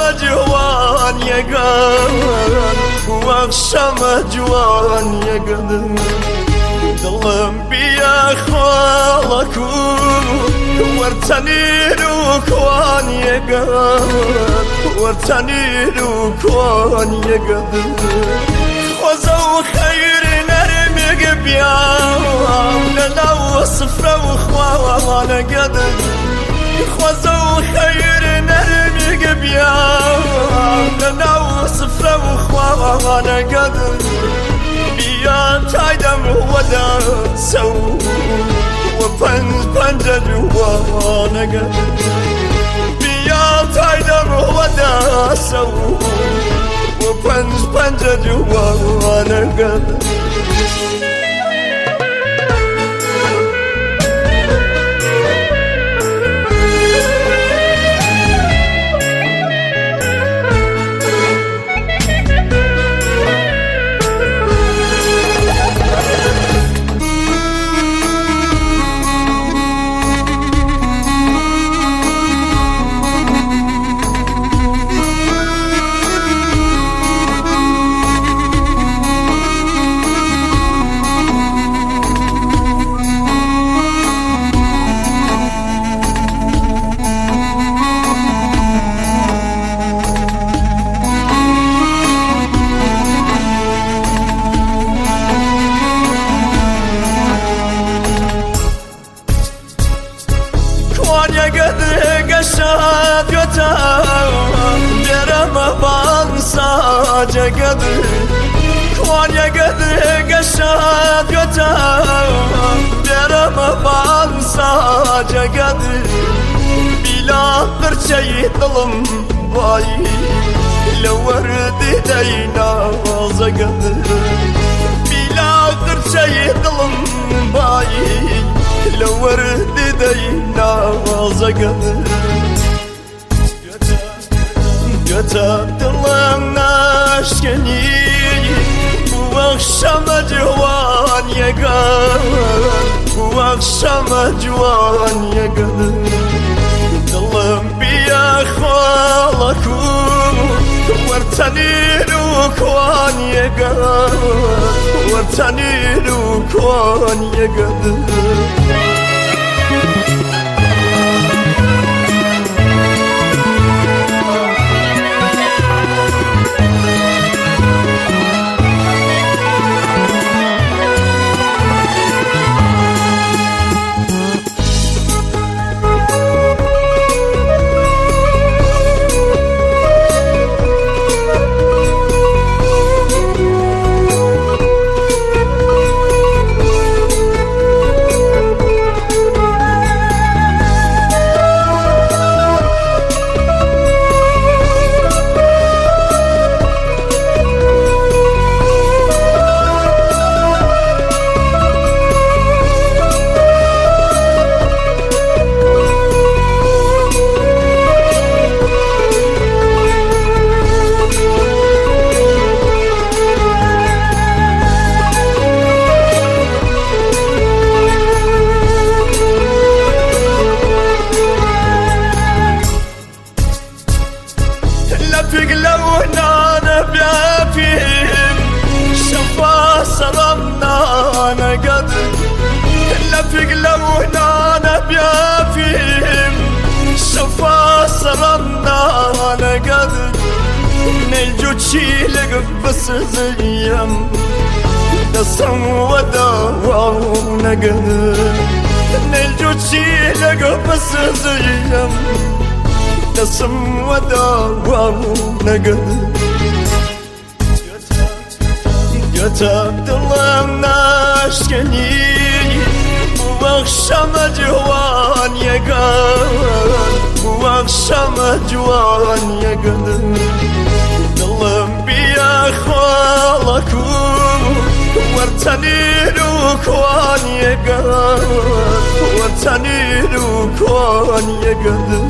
جوان يقان واخشم جوان يقان ظلم بيا خالك ورتني لوكوان يقان ورتني لوكوان يقان وزو خير نرمق بيام لو صفر وخوان قدر وزو خير نرمق بيام لو صفر وخوان قدر بيا تايدم ودا سو وبنج جوانا قدر بيا تايدم ودا سو وبنج جوانا قدر قشات يتام درم بانسا جقدر كون يقدر قشات يتام درم بانسا جقدر بلا برشي ظلم باي لو ورد دينا زقدر بلا برشي ظلم باي لو ورد دينا زقدر قتبت الله ناشكني واخشم جوان يقان واخشم جوان يقان ظلم بيا خالك ورتني لوكوان يقان ورتني لوكوان يقان أنا قدر لفق لو هنا بيا فيهم شفا صرمنا أنا قدر نيجو تشيلك بس زيهم دسم وداونا قدر نيجو تشيلك بس زيهم دسم وداونا قدر قتبت الله ناشكني واخشم جوان يقان واخشم جوان يقان ظلم بيا خالك ورتني لوكوان يقان ورتني لوكوان يقان